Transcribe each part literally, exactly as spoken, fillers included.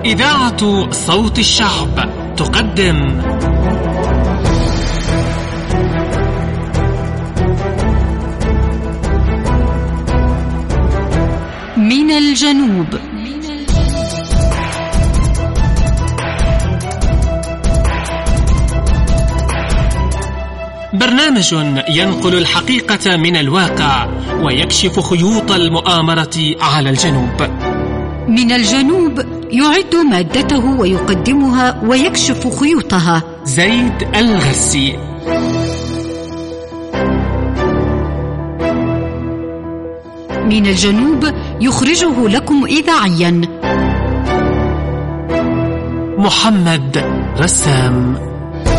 إذاعة صوت الشعب تقدم من الجنوب. برنامج ينقل الحقيقة من الواقع ويكشف خيوط المؤامرة على الجنوب. من الجنوب يعد مادته ويقدمها ويكشف خيوطها زيد الغسي. من الجنوب يخرجه لكم إذاعيا محمد رسام.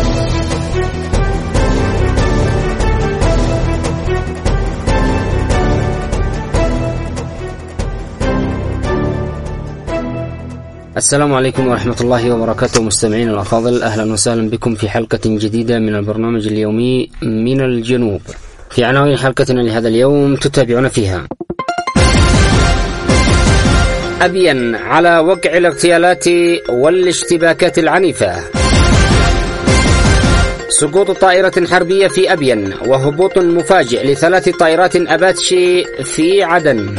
السلام عليكم ورحمة الله وبركاته مستمعين الأفاضل، أهلا وسهلا بكم في حلقة جديدة من البرنامج اليومي من الجنوب. في عناوين حلقتنا لهذا اليوم تتابعون فيها: أبين على وقع الاغتيالات والاشتباكات العنيفة، سقوط طائرة حربية في أبين وهبوط مفاجئ لثلاث طائرات أباتشي في عدن،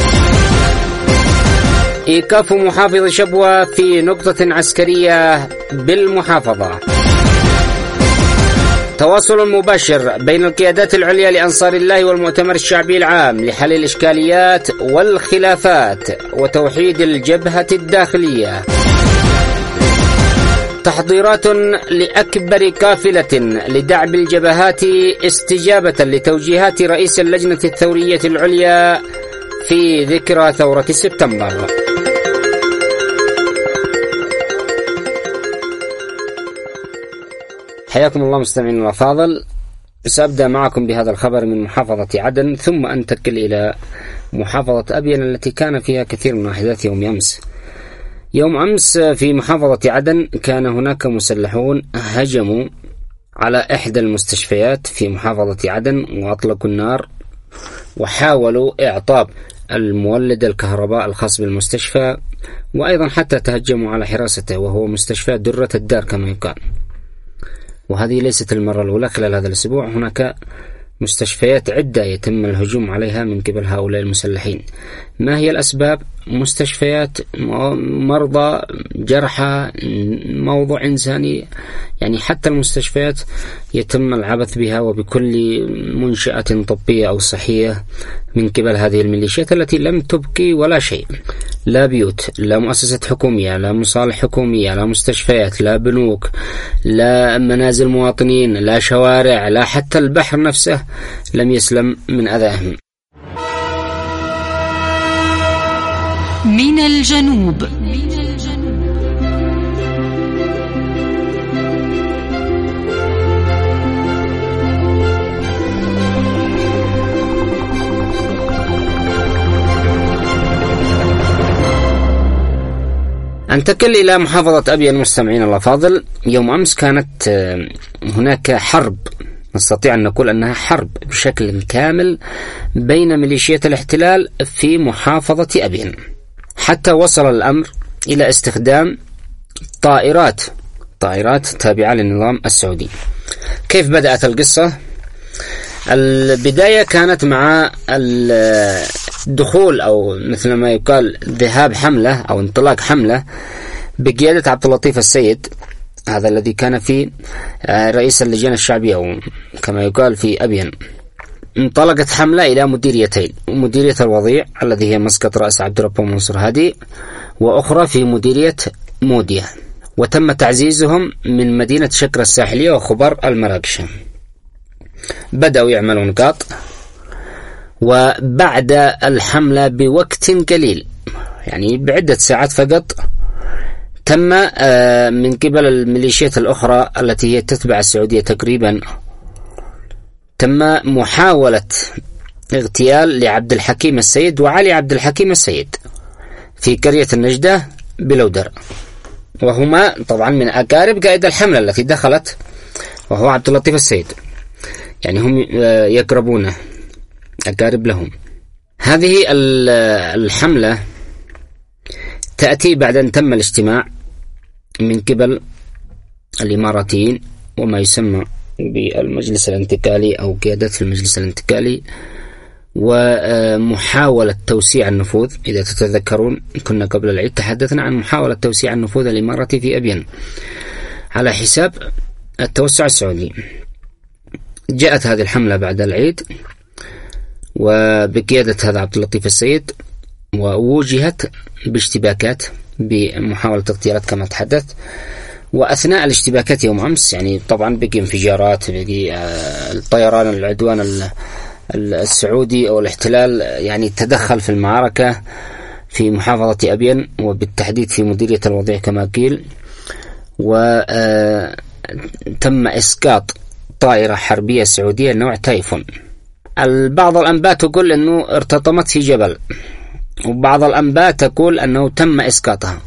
إيقاف محافظ شبوة في نقطة عسكرية بالمحافظة، تواصل مباشر بين القيادات العليا لأنصار الله والمؤتمر الشعبي العام لحل الإشكاليات والخلافات وتوحيد الجبهة الداخلية، تحضيرات لأكبر قافلة لدعم الجبهات استجابة لتوجيهات رئيس اللجنة الثورية العليا في ذكرى ثورة سبتمبر. حياكم الله مستمعين الأفاضل. سأبدأ معكم بهذا الخبر من محافظة عدن، ثم أنتقل إلى محافظة أبين التي كان فيها كثير من أحداث يوم أمس. يوم أمس في محافظة عدن كان هناك مسلحون هجموا على إحدى المستشفيات في محافظة عدن وأطلقوا النار وحاولوا إعطاب المولد الكهرباء الخاص بالمستشفى، وأيضا حتى تهجموا على حراسته وهو مستشفى درة الدار كما يقال. وهذه ليست المرة الأولى خلال هذا الأسبوع، هناك مستشفيات عدة يتم الهجوم عليها من قبل هؤلاء المسلحين. ما هي الأسباب؟ مستشفيات، مرضى، جرحى، موضوع إنساني، يعني حتى المستشفيات يتم العبث بها وبكل منشأة طبية أو صحية من قبل هذه الميليشيات التي لم تبقي ولا شيء، لا بيوت، لا مؤسسة حكومية، لا مصالح حكومية، لا مستشفيات، لا بنوك، لا منازل مواطنين، لا شوارع، لا حتى البحر نفسه لم يسلم من أذاهم. من الجنوب. أنتقل إلى محافظة أبين مستمعين الأفاضل. يوم أمس كانت هناك حرب، نستطيع أن نقول أنها حرب بشكل كامل بين ميليشيات الاحتلال في محافظة أبين، حتى وصل الأمر إلى استخدام طائرات طائرات تابعة للنظام السعودي. كيف بدأت القصة؟ البداية كانت مع الدخول أو مثل ما يقال ذهاب حملة أو انطلاق حملة بقيادة عبد اللطيف السيد، هذا الذي كان في رئيس اللجنة الشعبية أو كما يقال في أبين. انطلقت حملة إلى مديريتين، مديرية الوضيع الذي هي مسقط رأس عبد الرب منصور هادي، وأخرى في مديرية مودية، وتم تعزيزهم من مدينة شكرة الساحلية وخبر المراكش. بدأوا يعملوا نقاط، وبعد الحملة بوقت قليل يعني بعدة ساعات فقط تم من قبل الميليشيات الأخرى التي هي تتبع السعودية تقريبا، تم محاولة اغتيال لعبد الحكيم السيد وعلي عبد الحكيم السيد في قرية النجدة بلودر، وهما طبعا من أقارب قائد الحملة التي دخلت وهو عبد اللطيف السيد، يعني هم يقربونه أقارب لهم. هذه الحملة تأتي بعد أن تم الاجتماع من قبل الإماراتيين وما يسمى بالمجلس الانتقالي أو قيادة المجلس الانتقالي، ومحاولة توسيع النفوذ. إذا تتذكرون كنا قبل العيد تحدثنا عن محاولة توسيع النفوذ الإماراتي في أبين على حساب التوسع السعودي. جاءت هذه الحملة بعد العيد وبقيادة هذا عبد اللطيف السيد، ووجهت باشتباكات بمحاولة اغتيالات كما تحدث. وأثناء الاشتباكات يوم أمس يعني طبعا بقي انفجارات، بقي الطيران العدوان السعودي أو الاحتلال يعني تدخل في المعركة في محافظة أبين وبالتحديد في مديرية الوضيع كما قيل، وتم إسقاط طائرة حربية سعودية نوع تايفون. البعض الأنباء تقول أنه ارتطمت في جبل، وبعض الأنباء تقول أنه تم إسقاطها،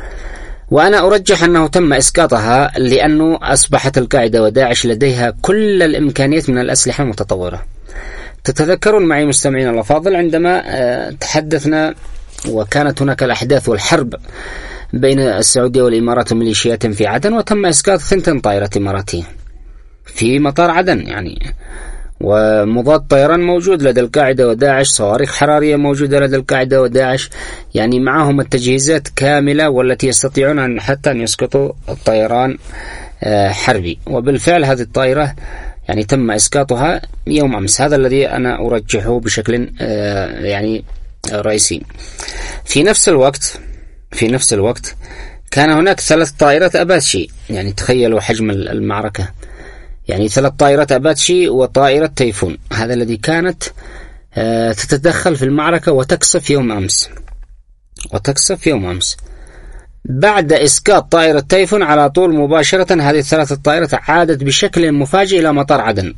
وأنا أرجح أنه تم إسقاطها لأنه أصبحت القاعدة وداعش لديها كل الإمكانيات من الأسلحة المتطورة. تتذكرون معي مستمعين الأفاضل عندما تحدثنا وكانت هناك الأحداث والحرب بين السعودية والإمارات وميليشيات في عدن، وتم إسقاط ثنتين طائرة إماراتية في مطار عدن يعني، ومضاد طيران موجود لدى القاعدة وداعش، صواريخ حرارية موجودة لدى القاعدة وداعش، يعني معهم التجهيزات كاملة والتي يستطيعون أن حتى أن يسقطوا الطيران حربي. وبالفعل هذه الطائرة يعني تم إسقاطها يوم أمس، هذا الذي أنا أرجحه بشكل يعني رئيسي. في نفس الوقت في نفس الوقت كان هناك ثلاث طائرات أباتشي، يعني تخيلوا حجم المعركة، يعني ثلاث طائرات أباتشي وطائرة تايفون، هذا الذي كانت تتدخل في المعركة وتقصف يوم أمس وتقصف يوم أمس. بعد إسقاط طائرة تايفون على طول مباشرة هذه الثلاث طائرات عادت بشكل مفاجئ إلى مطار عدن،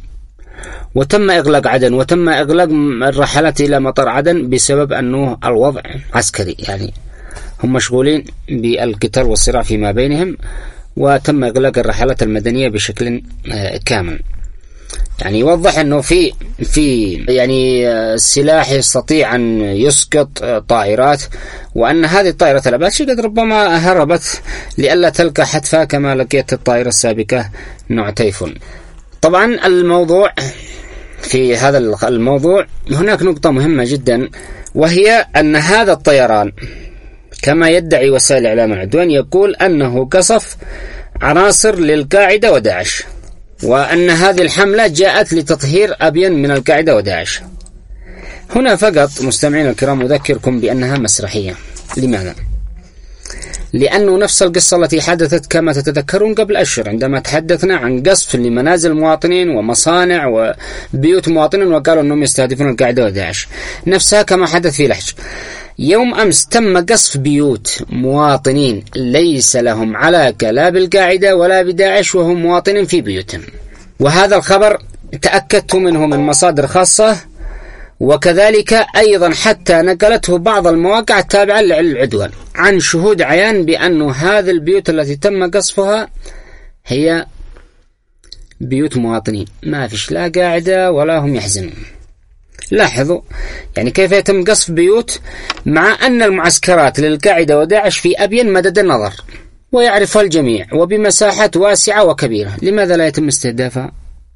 وتم إغلاق عدن وتم إغلاق الرحلات إلى مطار عدن بسبب أنه الوضع عسكري، يعني هم مشغولين بالقتال والصراع فيما بينهم، وتم إغلاق الرحلات المدنية بشكل كامل. يعني يوضح أنه في في يعني سلاح يستطيع أن يسقط طائرات، وأن هذه الطائرة الأباتشي قد ربما هربت لئلا تلقى حتفها كما لقيت الطائرة السابقة نوع تايفون. طبعا الموضوع في هذا الموضوع هناك نقطة مهمة جدا، وهي أن هذا الطيران كما يدعي وسائل الإعلام العدوان يقول أنه قصف عناصر للقاعدة وداعش، وأن هذه الحملة جاءت لتطهير أبين من القاعدة وداعش. هنا فقط مستمعين الكرام أذكركم بأنها مسرحية. لماذا؟ لأنه نفس القصة التي حدثت كما تتذكرون قبل أشهر عندما تحدثنا عن قصف لمنازل مواطنين ومصانع وبيوت مواطنين وقالوا أنهم يستهدفون القاعدة وداعش، نفسها كما حدث في لحج. يوم أمس تم قصف بيوت مواطنين ليس لهم علاقة لا بالقاعدة ولا بداعش، وهم مواطنين في بيوتهم، وهذا الخبر تأكدت منه من مصادر خاصة، وكذلك أيضا حتى نقلته بعض المواقع التابعة للعدوان عن شهود عيان بأن هذه البيوت التي تم قصفها هي بيوت مواطنين، ما فيش لا قاعدة ولا هم يحزنون. لاحظوا يعني كيف يتم قصف بيوت مع أن المعسكرات للقاعدة وداعش في أبين مدد النظر ويعرفها الجميع وبمساحات واسعة وكبيرة. لماذا لا يتم استهدافها؟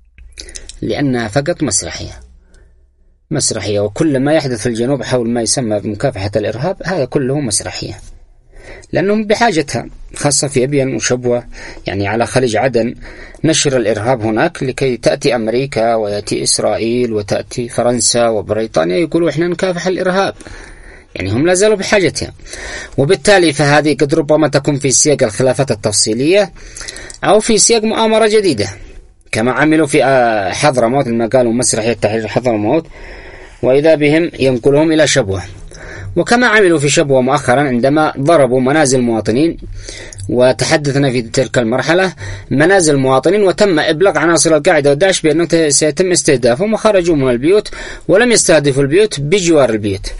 لأنها فقط مسرحية مسرحية وكل ما يحدث في الجنوب حول ما يسمى بمكافحة الإرهاب هذا كله مسرحية، لأنهم بحاجتها، خاصة في أبين وشبوة يعني على خليج عدن، نشر الإرهاب هناك لكي تأتي أمريكا ويأتي إسرائيل وتأتي فرنسا وبريطانيا يقولوا إحنا نكافح الإرهاب، يعني هم لا زالوا بحاجتها. وبالتالي فهذه قد ربما تكون في سياق الخلافات التفصيلية أو في سياق مؤامرة جديدة كما عملوا في حضرموت لما قالوا مسرحية تحرير حضرموت، وإذا بهم ينقلهم إلى شبوة، وكما عملوا في شبوة مؤخرا عندما ضربوا منازل مواطنين، وتحدثنا في تلك المرحلة منازل مواطنين وتم إبلاغ عناصر القاعدة وداعش بأنه سيتم استهدافهم، وخرجوا من البيوت ولم يستهدفوا البيوت بجوار البيوت.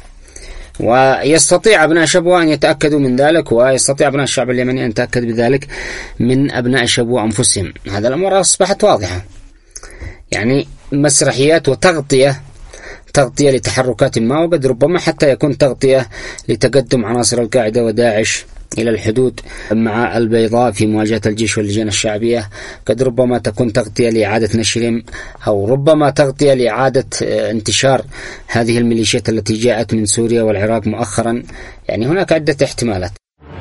ويستطيع أبناء شبوة أن يتأكدوا من ذلك، ويستطيع أبناء الشعب اليمني أن يتأكد بذلك من أبناء شبوة أنفسهم. هذا الأمر أصبحت واضحة، يعني مسرحيات وتغطية تغطية لتحركات ما، وقد ربما حتى يكون تغطية لتقدم عناصر القاعدة وداعش إلى الحدود مع البيضاء في مواجهة الجيش واللجان الشعبية. قد ربما تكون تغطية لإعادة نشرهم، أو ربما تغطية لإعادة انتشار هذه الميليشيات التي جاءت من سوريا والعراق مؤخرا. يعني هناك عدة احتمالات.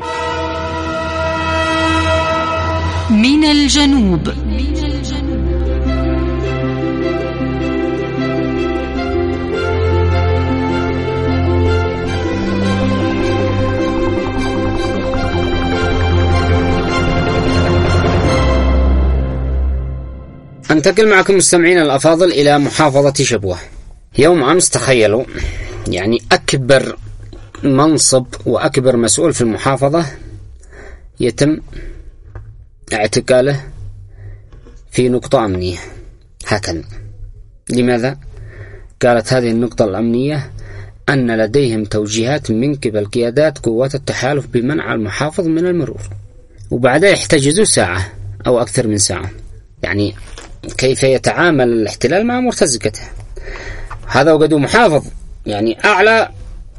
من الجنوب. أنتقل معكم مستمعين الأفاضل إلى محافظة شبوة. يوم أمس تخيلوا يعني أكبر منصب وأكبر مسؤول في المحافظة يتم اعتقاله في نقطة أمنية هكذا. لماذا؟ قالت هذه النقطة الأمنية أن لديهم توجيهات من قبل قيادات قوات التحالف بمنع المحافظ من المرور، وبعدها يحتجزوا ساعة أو أكثر من ساعة. يعني كيف يتعامل الاحتلال مع مرتزقته؟ هذا وقد محافظ، يعني أعلى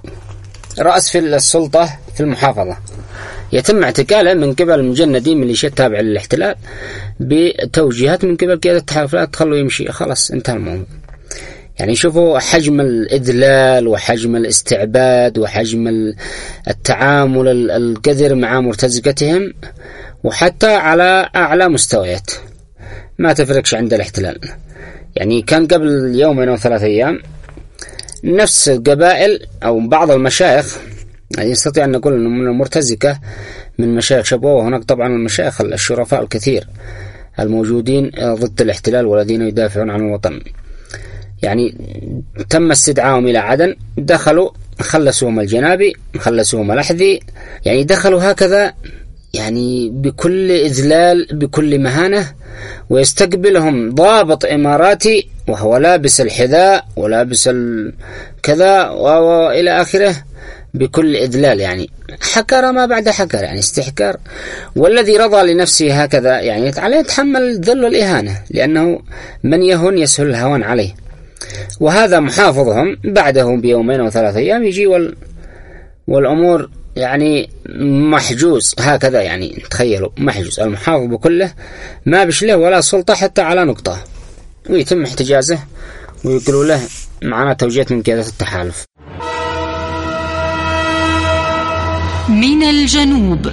رأس في السلطة في المحافظة، يتم اعتقاله من قبل مجندين ميليشيات تابعة للاحتلال بتوجيهات من قبل قيادة التحالف، لا تخلوا يمشي، خلاص انتهى الموضوع. يعني شوفوا حجم الإذلال وحجم الاستعباد وحجم التعامل القذر مع مرتزقتهم، وحتى على أعلى مستويات ما تفرقش عند الاحتلال. يعني كان قبل يومين أو ثلاثة أيام نفس القبائل أو بعض المشايخ، يعني يستطيع أن نقول أنه من المرتزقة من مشايخ شبوة، وهناك طبعا المشايخ الشرفاء الكثير الموجودين ضد الاحتلال والذين يدافعون عن الوطن، يعني تم استدعائهم إلى عدن، دخلوا خلصوهم الجنابي خلصوهم الأحذي، يعني دخلوا هكذا يعني بكل إذلال بكل مهانة، ويستقبلهم ضابط إماراتي وهو لابس الحذاء ولابس كذا وإلى آخره بكل إذلال، يعني حكر ما بعد حكر، يعني استحكار. والذي رضى لنفسه هكذا يعني عليه يتحمل ذل الإهانة، لأنه من يهن يسهل الهوان عليه. وهذا محافظهم بعدهم بيومين أو ثلاثة أيام يجي وال والأمور يعني محجوز هكذا. يعني تخيلوا محجوز المحافظ بكله، ما بش له ولا سلطة حتى على نقطة، ويتم احتجازه ويقولوا له معنا توجيهات من قيادة التحالف. من الجنوب.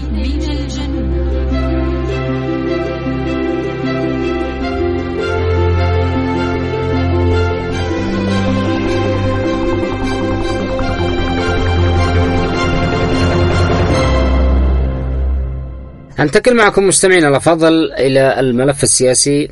أنتقل معكم مستمعين الأفاضل إلى الملف السياسي.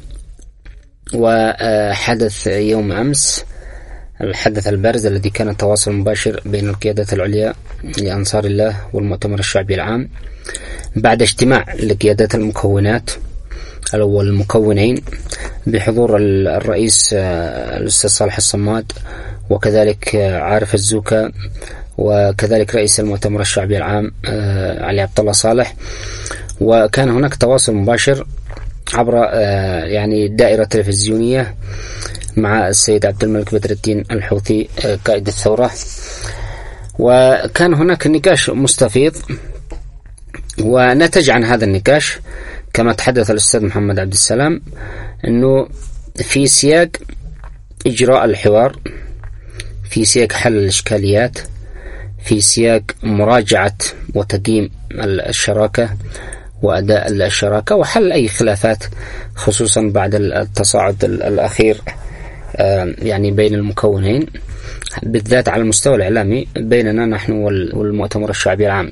وحدث يوم أمس الحدث البارز الذي كان التواصل مباشر بين القيادات العليا لأنصار الله والمؤتمر الشعبي العام بعد اجتماع لقيادات المكونات أو المكونين بحضور الرئيس الأستاذ صالح الصماد، وكذلك عارف الزوكا، وكذلك رئيس المؤتمر الشعبي العام علي عبد الله صالح. وكان هناك تواصل مباشر عبر يعني الدائرة التلفزيونية مع السيد عبد الملك بدر الدين الحوثي قائد الثورة، وكان هناك نقاش مستفيض. ونتج عن هذا النقاش كما تحدث الأستاذ محمد عبد السلام أنه في سياق إجراء الحوار، في سياق حل الإشكاليات، في سياق مراجعة وتقييم الشراكة وأداء الشراكة وحل أي خلافات، خصوصا بعد التصاعد الأخير يعني بين المكونين، بالذات على المستوى الإعلامي بيننا نحن والمؤتمر الشعبي العام.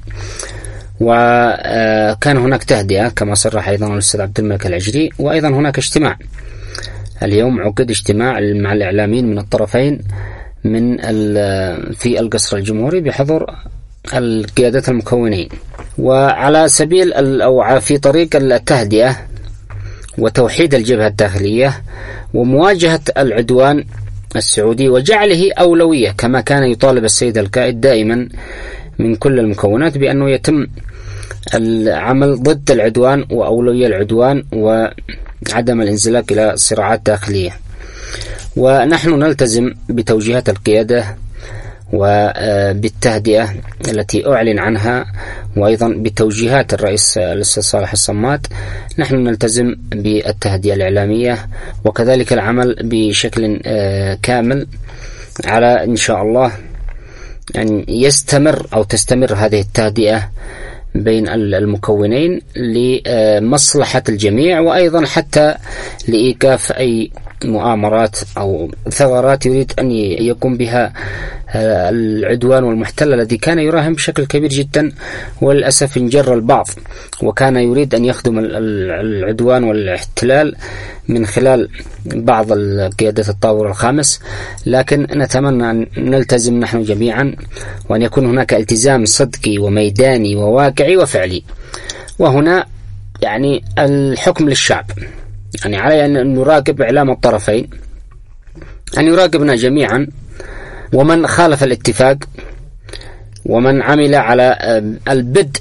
وكان هناك تهدئة كما صرح أيضا الأستاذ عبد الملك العجري. وأيضا هناك اجتماع اليوم، عقد اجتماع مع الإعلاميين من الطرفين من في القصر الجمهوري بحضور القيادات المكونين، وعلى سبيل أو في طريق التهدئة وتوحيد الجبهة الداخلية ومواجهة العدوان السعودي وجعله أولوية، كما كان يطالب السيد القائد دائما من كل المكونات بأنه يتم العمل ضد العدوان وأولوية العدوان وعدم الانزلاق إلى صراعات داخلية. ونحن نلتزم بتوجيهات القيادة وبالتهدئة التي أعلن عنها، وأيضا بتوجيهات الرئيس الأستاذ صالح الصماد. نحن نلتزم بالتهدئة الإعلامية وكذلك العمل بشكل كامل على إن شاء الله أن يستمر أو تستمر هذه التهدئة بين المكونين لمصلحة الجميع، وأيضا حتى لإيقاف أي مؤامرات أو ثغرات يريد أن يقوم بها العدوان والمحتل الذي كان يراهن بشكل كبير جدا، وللأسف انجر البعض وكان يريد أن يخدم العدوان والاحتلال من خلال بعض قيادة الطابور الخامس. لكن نتمنى أن نلتزم نحن جميعا، وأن يكون هناك التزام صدقي وميداني وواقعي وفعلي. وهنا يعني الحكم للشعب، يعني علي أن نراقب إعلام الطرفين، أن يراقبنا جميعا، ومن خالف الاتفاق ومن عمل على البدء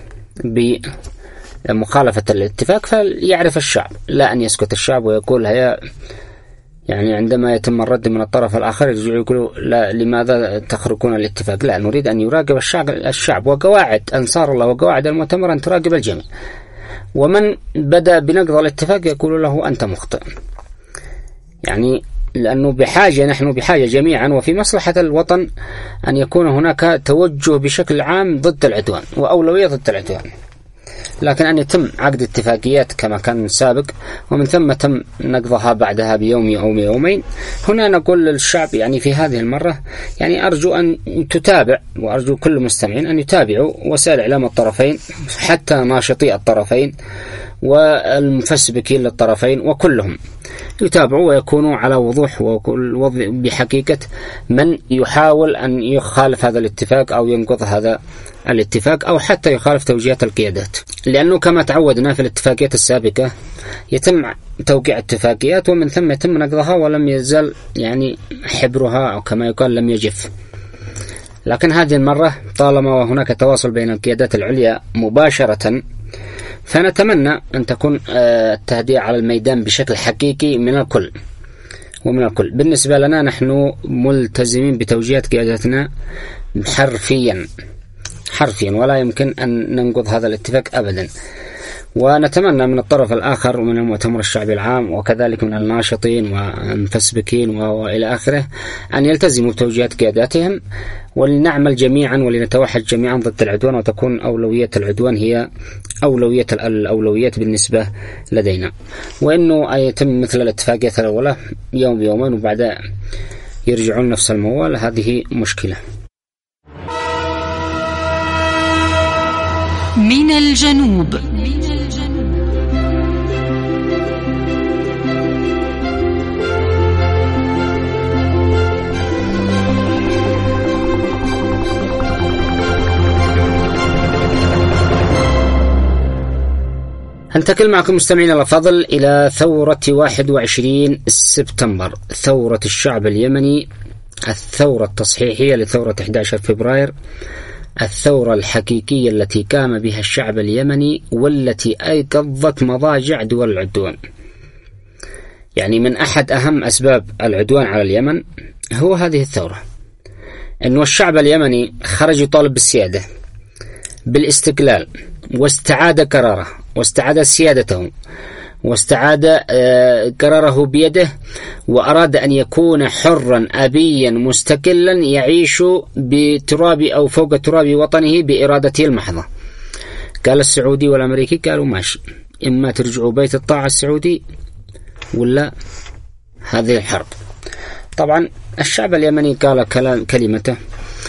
بمخالفة الاتفاق فليعرف الشعب، لا أن يسكت الشعب ويقول هيا يعني عندما يتم الرد من الطرف الآخر يرجعوا يقولوا لا لماذا تخرقون الاتفاق. لا، نريد أن يراقب الشعب الشعب وقواعد أنصار الله وقواعد المؤتمر أن تراقب الجميع، ومن بدأ بنقض الاتفاق يقول له أنت مخطئ. يعني لأنه بحاجة، نحن بحاجة جميعا وفي مصلحة الوطن أن يكون هناك توجه بشكل عام ضد العدوان وأولوية ضد العدوان، لكن أن يتم عقد اتفاقيات كما كان سابق ومن ثم تم نقضها بعدها بيوم أو يومين. هنا نقول للشعب يعني في هذه المرة يعني أرجو أن تتابع، وأرجو كل المستمعين أن يتابعوا وسائل إعلام الطرفين، حتى ناشطي الطرفين والمفسبكين للطرفين وكلهم يتابعوا ويكونوا على وضوح وكل بحقيقة من يحاول أن يخالف هذا الاتفاق أو ينقض هذا الاتفاق أو حتى يخالف توجيهات القيادات. لأنه كما تعودنا في الاتفاقيات السابقة يتم توقيع اتفاقيات ومن ثم يتم نقضها ولم يزال يعني حبرها أو كما يقال لم يجف. لكن هذه المرة طالما هناك تواصل بين القيادات العليا مباشرة، فنتمنى أن تكون التهدئة على الميدان بشكل حقيقي من الكل ومن الكل. بالنسبة لنا نحن ملتزمين بتوجيهات قيادتنا حرفيا حرفيا ولا يمكن أن ننقض هذا الاتفاق أبدا. ونتمنى من الطرف الآخر ومن المؤتمر الشعبي العام وكذلك من الناشطين والمفسبكين وإلى آخره أن يلتزموا بتوجيهات قياداتهم، ولنعمل جميعا ولنتوحد جميعا ضد العدوان، وتكون أولوية العدوان هي أولوية الأولويات بالنسبة لدينا، وإنه يتم مثل الاتفاقيات الأولى يوم بيومين وبعد يرجعون نفس الموال، هذه مشكلة. من الجنوب. أنتقل معكم مستمعين الأفاضل إلى ثورة واحد وعشرين سبتمبر، ثورة الشعب اليمني، الثورة التصحيحية لثورة أحد عشر فبراير، الثورة الحقيقية التي قام بها الشعب اليمني والتي أيقظت مضاجع دول العدوان. يعني من أحد أهم أسباب العدوان على اليمن هو هذه الثورة، أنه الشعب اليمني خرج يطالب بالسيادة بالاستقلال، واستعاد قراره واستعاد سيادته واستعاد قراره بيده، وأراد أن يكون حرا أبيا مستقلا يعيش بتراب أو فوق تراب وطنه بإرادته المحضة. قال السعودي والأمريكي قالوا ماشي، إما ترجعوا بيت الطاعة السعودي ولا هذه الحرب. طبعا الشعب اليمني قال كلمته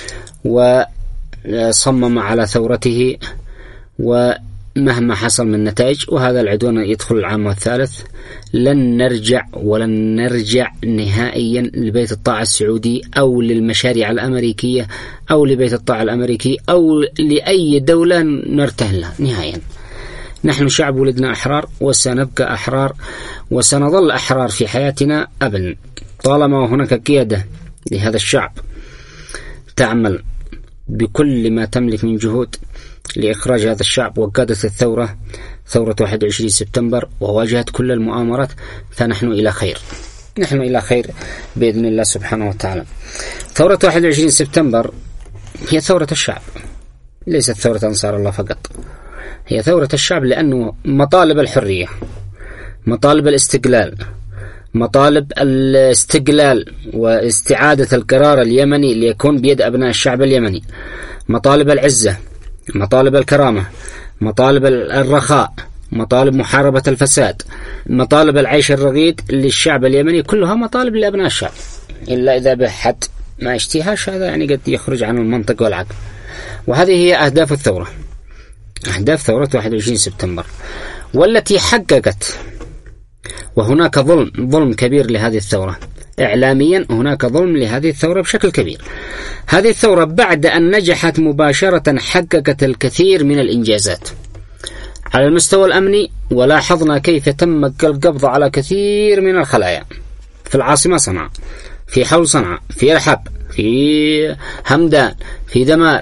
وصمم على ثورته، ومهما حصل من نتائج وهذا العدوان يدخل العام الثالث لن نرجع ولن نرجع نهائيا لبيت الطاعة السعودي أو للمشاريع الأمريكية أو لبيت الطاعة الأمريكي أو لأي دولة نرتهن لها نهائيا. نحن شعب ولدنا أحرار وسنبقى أحرار وسنظل أحرار في حياتنا أبدا، طالما هناك قيادة لهذا الشعب تعمل بكل ما تملك من جهود لإخراج هذا الشعب، وقادت الثورة ثورة واحد وعشرين سبتمبر وواجهت كل المؤامرات، فنحن إلى خير نحن إلى خير بإذن الله سبحانه وتعالى. ثورة واحد وعشرين سبتمبر هي ثورة الشعب، ليست ثورة أنصار الله فقط، هي ثورة الشعب، لأنه مطالب الحرية، مطالب الاستقلال، مطالب الاستقلال واستعادة القرار اليمني ليكون بيد أبناء الشعب اليمني، مطالب العزة، مطالب الكرامة، مطالب الرخاء، مطالب محاربة الفساد، مطالب العيش الرغيد للشعب اليمني، كلها مطالب لأبناء الشعب، إلا إذا بحد ما اشتهاش هذا يعني قد يخرج عن المنطق والعقل. وهذه هي أهداف الثورة، أهداف ثورة واحد وعشرين سبتمبر، والتي حققت. وهناك ظلم ظلم كبير لهذه الثورة إعلاميا، هناك ظلم لهذه الثورة بشكل كبير. هذه الثورة بعد أن نجحت مباشرة حققت الكثير من الإنجازات على المستوى الأمني، ولاحظنا كيف تم القبض على كثير من الخلايا في العاصمة صنعاء، في حول صنعاء، في رحاب، في همدان، في دمار،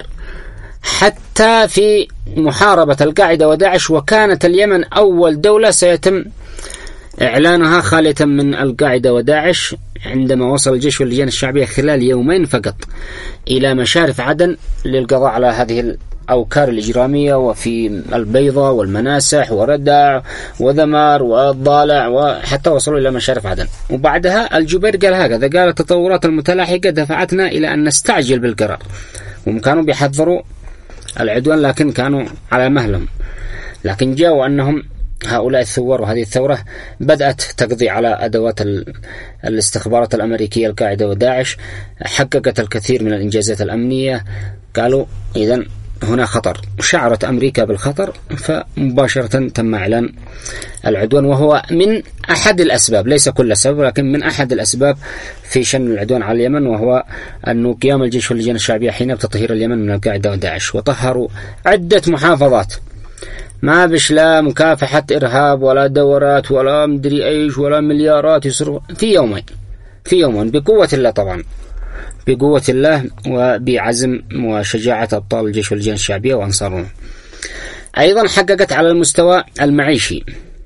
حتى في محاربة القاعدة وداعش. وكانت اليمن أول دولة سيتم إعلانها خالية من القاعدة وداعش عندما وصل الجيش واللجان الشعبية خلال يومين فقط إلى مشارف عدن للقضاء على هذه الأوكار الإجرامية، وفي البيضة والمناسح وردع وذمار والضالع، وحتى وصلوا إلى مشارف عدن. وبعدها الجبير قال هكذا، قال التطورات المتلاحقة دفعتنا إلى أن نستعجل بالقرار، وهم كانوا بيحذروا العدوان لكن كانوا على مهلهم، لكن جاءوا أنهم هؤلاء الثوار وهذه الثورة بدأت تقضي على أدوات الاستخبارات الأمريكية القاعدة وداعش، حققت الكثير من الإنجازات الأمنية. قالوا إذن هنا خطر، شعرت أمريكا بالخطر، فمباشرة تم إعلان العدوان، وهو من أحد الأسباب، ليس كل السبب، لكن من أحد الأسباب في شن العدوان على اليمن، وهو أنه قيام الجيش واللجان الشعبية حين بتطهير اليمن من القاعدة وداعش، وطهروا عدة محافظات، ما بش لا مكافحة إرهاب ولا دورات ولا مدري أيش ولا مليارات يصرف في يومين، في يومين بقوة الله طبعا، بقوة الله وبعزم وشجاعة أبطال الجيش واللجان الشعبية وأنصارهم. أيضا حققت على المستوى المعيشي،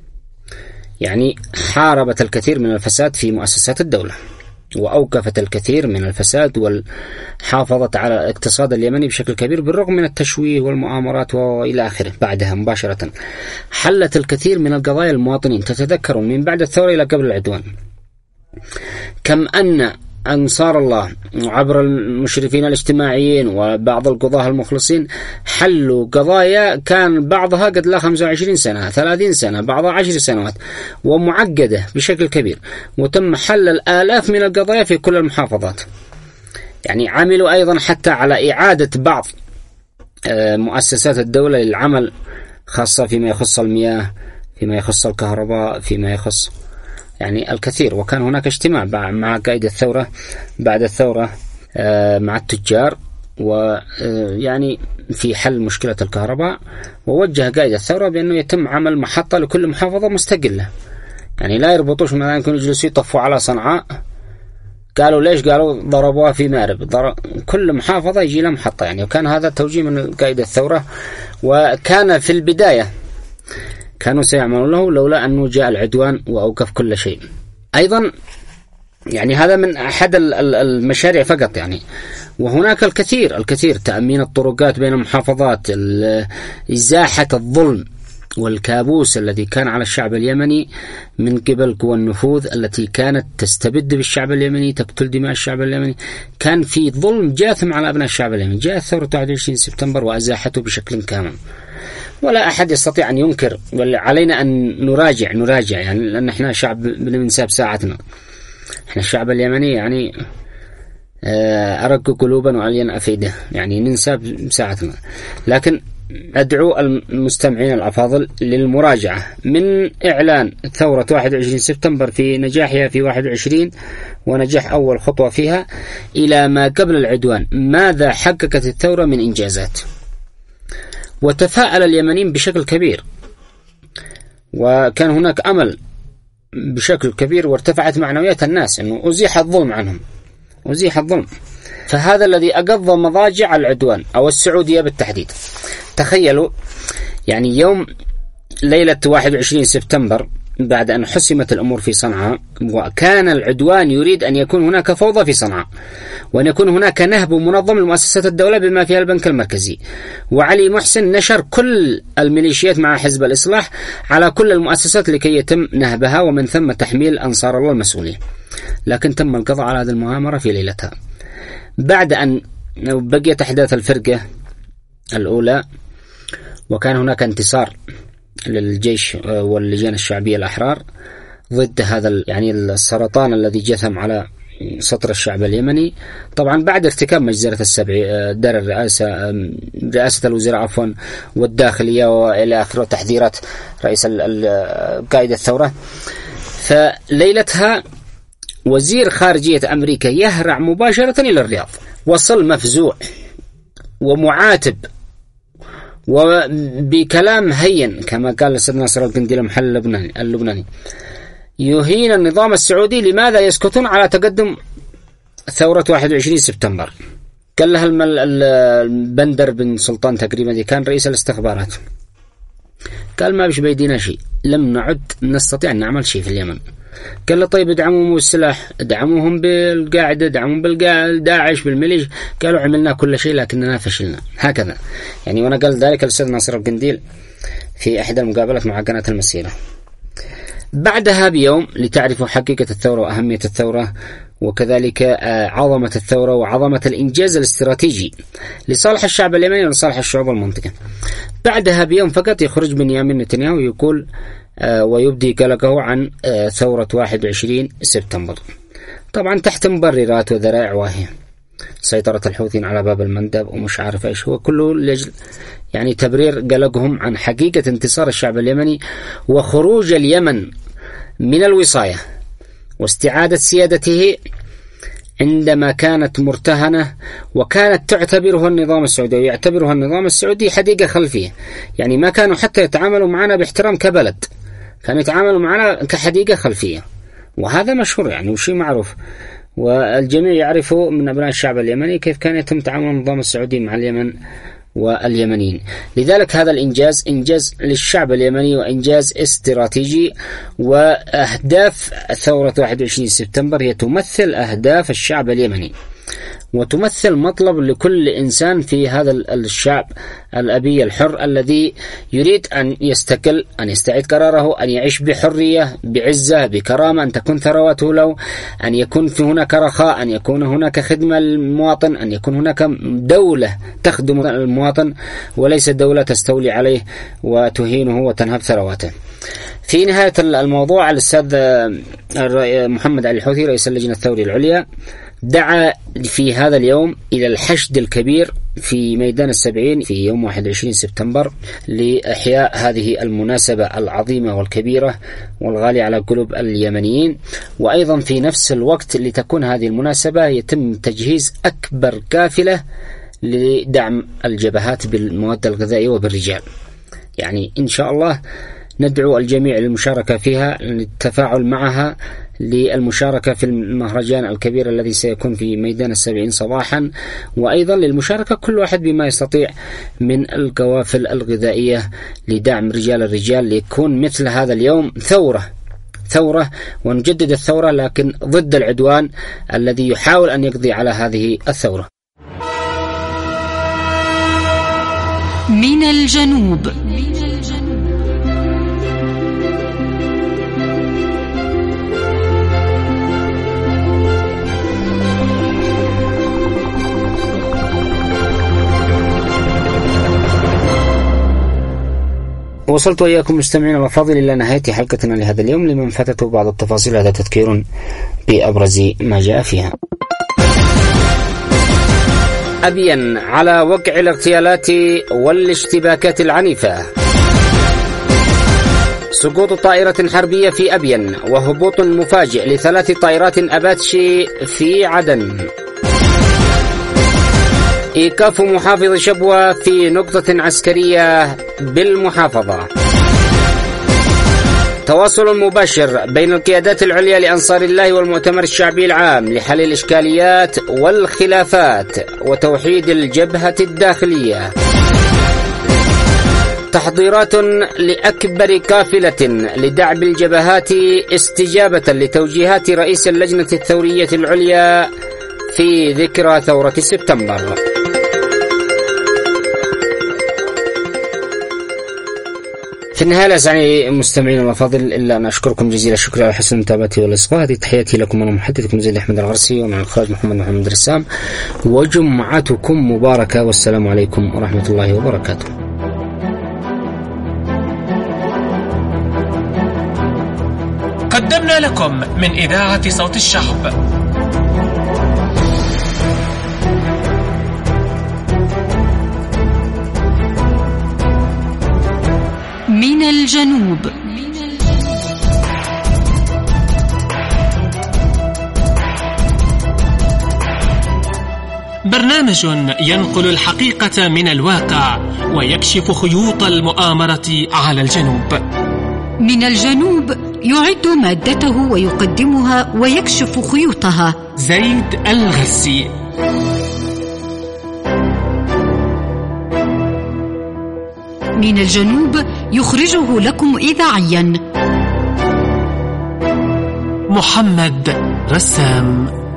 يعني حاربت الكثير من الفساد في مؤسسات الدولة، وأوقفت الكثير من الفساد، وحافظت على الاقتصاد اليمني بشكل كبير بالرغم من التشويه والمؤامرات وإلى آخره. بعدها مباشرة حلت الكثير من القضايا المواطنين. تتذكرون من بعد الثورة إلى قبل العدوان كم أن أنصار الله عبر المشرفين الاجتماعيين وبعض القضاة المخلصين حلوا قضايا كان بعضها قد لا خمسة وعشرين سنة، ثلاثين سنة، بعضها عشر سنوات، ومعقدة بشكل كبير، وتم حل الآلاف من القضايا في كل المحافظات. يعني عملوا أيضا حتى على إعادة بعض مؤسسات الدولة للعمل، خاصة فيما يخص المياه، فيما يخص الكهرباء، فيما يخص يعني الكثير. وكان هناك اجتماع مع قائد الثورة بعد الثورة مع التجار، ويعني في حل مشكلة الكهرباء، ووجه قائد الثورة بأنه يتم عمل محطة لكل محافظة مستقلة، يعني لا يربطوش مثلا يكونوا يجلسوا يطفوا على صنعاء. قالوا ليش؟ قالوا ضربوها في مأرب، ضرب كل محافظة يجي لها محطة يعني. وكان هذا توجيه من قائد الثورة، وكان في البداية كانوا سيعملون له لولا أنه جاء العدوان وأوقف كل شيء. أيضا يعني هذا من أحد المشاريع فقط يعني. وهناك الكثير الكثير تأمين الطرقات بين المحافظات، إزاحة الظلم والكابوس الذي كان على الشعب اليمني من قبل قوى النفوذ التي كانت تستبد بالشعب اليمني، تقتل دماء الشعب اليمني. كان في ظلم جاثم على أبناء الشعب اليمني. جاءت ثورة واحد وعشرين سبتمبر وأزاحته بشكل كامل، ولا أحد يستطيع أن ينكر، علينا أن نراجع نراجع يعني، لأن إحنا شعب بننساب ساعتنا، إحنا الشعب اليمني يعني أرق قلوبا وعليا أفئدة، يعني ننساب ساعتنا. لكن أدعو المستمعين الأفاضل للمراجعة من إعلان ثورة واحد وعشرين سبتمبر في نجاحها في واحد وعشرين ونجاح أول خطوة فيها إلى ما قبل العدوان، ماذا حققت الثورة من إنجازات. وتفاءل اليمنيين بشكل كبير، وكان هناك أمل بشكل كبير، وارتفعت معنويات الناس أنه أزيح الظلم عنهم، أزيح الظلم. فهذا الذي أقضى مضاجع العدوان أو السعودية بالتحديد. تخيلوا يعني يوم ليلة واحد وعشرين سبتمبر بعد أن حسمت الأمور في صنعاء، وكان العدوان يريد أن يكون هناك فوضى في صنعاء، وأن يكون هناك نهب منظم لمؤسسات الدولة بما فيها البنك المركزي. وعلي محسن نشر كل الميليشيات مع حزب الإصلاح على كل المؤسسات لكي يتم نهبها، ومن ثم تحميل أنصار الله المسؤولية. لكن تم القضاء على هذه المؤامرة في ليلتها. بعد أن بقيت أحداث الفرقة الأولى، وكان هناك انتصار للجيش واللجان الشعبية الأحرار ضد هذا يعني السرطان الذي جثم على سطر الشعب اليمني. طبعا بعد ارتكاب مجزرة السبع دار الرئاسة رئاسة الوزراء عفوا والداخلية وإلى آخره، تحذيرات رئيس قائد الثورة. فليلتها وزير خارجية أمريكا يهرع مباشرة إلى الرياض، وصل مفزوع ومعاتب وبكلام هين كما قال السيد ناصر القنديل المحل اللبناني اللبناني يهين النظام السعودي. لماذا يسكتون على تقدم ثورة واحد وعشرين سبتمبر؟ قال لها البندر بن سلطان تقريبا دي كان رئيس الاستخبارات، قال ما بش بيدينا شيء، لم نعد نستطيع أن نعمل شيء في اليمن. قال له طيب ادعموهم بالسلاح، ادعموهم بالقاعدة، ادعموهم بالداعش بالميليش. قالوا عملنا كل شيء لكننا فشلنا. هكذا يعني. وانا قال ذلك الأستاذ ناصر القنديل في إحدى المقابلات مع قناة المسيرة. بعدها بيوم لتعرفوا حقيقة الثورة وأهمية الثورة، وكذلك عظمة الثورة وعظمة الإنجاز الاستراتيجي لصالح الشعب اليمني ولصالح الشعوب المنطقة. بعدها بيوم فقط يخرج بنيامين نتنياهو يقول ويبدي قلقه عن ثورة واحد وعشرين سبتمبر، طبعا تحت مبررات وذرائع واهية، سيطرة الحوثيين على باب المندب ومش عارف ايش، هو كله لجل يعني تبرير قلقهم عن حقيقة انتصار الشعب اليمني وخروج اليمن من الوصاية واستعادة سيادته عندما كانت مرتهنة، وكانت تعتبرها النظام السعودي ويعتبرها النظام السعودي حديقة خلفية. يعني ما كانوا حتى يتعاملوا معنا باحترام كبلد، كانوا يتعاملوا معنا كحديقة خلفية، وهذا مشهور يعني وشيء معروف، والجميع يعرفوا من أبناء الشعب اليمني كيف كان يتم تعامل النظام السعودي مع اليمن واليمنيين. لذلك هذا الإنجاز إنجاز للشعب اليمني وإنجاز استراتيجي. وأهداف ثورة واحد وعشرين سبتمبر هي تمثل أهداف الشعب اليمني، وتمثل مطلب لكل إنسان في هذا الشعب الأبي الحر الذي يريد أن يستقل، أن يستعيد قراره، أن يعيش بحرية بعزة بكرامة، أن تكون ثرواته له، أن يكون في هناك رخاء، أن يكون هناك خدمة للمواطن، أن يكون هناك دولة تخدم المواطن وليس دولة تستولي عليه وتهينه وتنهب ثرواته. في نهاية الموضوع الأستاذ محمد علي الحوثي رئيس اللجنة الثورية العليا دعا في هذا اليوم إلى الحشد الكبير في ميدان السبعين في يوم واحد وعشرين سبتمبر لإحياء هذه المناسبة العظيمة والكبيرة والغالية على قلوب اليمنيين. وأيضا في نفس الوقت لتكون هذه المناسبة يتم تجهيز أكبر كافلة لدعم الجبهات بالمواد الغذائية وبالرجال. يعني إن شاء الله ندعو الجميع للمشاركة فيها، للتفاعل معها، للمشاركة في المهرجان الكبير الذي سيكون في ميدان السبعين صباحا، وأيضا للمشاركة كل واحد بما يستطيع من القوافل الغذائية لدعم رجال الرجال، ليكون مثل هذا اليوم ثورة ثورة ونجدد الثورة لكن ضد العدوان الذي يحاول أن يقضي على هذه الثورة. من الجنوب. وصلت وإياكم مستمعين الأفاضل إلى نهاية حلقتنا لهذا اليوم. لمن فاتته بعض التفاصيل هذا تذكير بأبرز ما جاء فيها. أبين على وقع الاغتيالات والاشتباكات العنيفة. سقوط طائرة حربية في أبين وهبوط مفاجئ لثلاث طائرات أباتشي في عدن. إيقاف محافظ شبوة في نقطة عسكرية بالمحافظة. تواصل مباشر بين القيادات العليا لأنصار الله والمؤتمر الشعبي العام لحل الإشكاليات والخلافات وتوحيد الجبهة الداخلية. تحضيرات لأكبر قافلة لدعم الجبهات استجابة لتوجيهات رئيس اللجنة الثورية العليا في ذكرى ثورة سبتمبر. في النهاية الأعزائي المستمعين الأفاضل، إلا أن أشكركم جزيل الشكر على حسن متابعتي والإصغاء. هذه تحياتي لكم أنا محدثكم زي أحمد الغرسي، ومع الإخراج محمد محمد رسام، وجمعتكم مباركة، والسلام عليكم ورحمة الله وبركاته. قدمنا لكم من إذاعة صوت الشعب من الجنوب. برنامج ينقل الحقيقة من الواقع ويكشف خيوط المؤامرة على الجنوب. من الجنوب يعد مادته ويقدمها ويكشف خيوطها زيد الغسي. من الجنوب يخرجه لكم إذاعيا محمد رسام.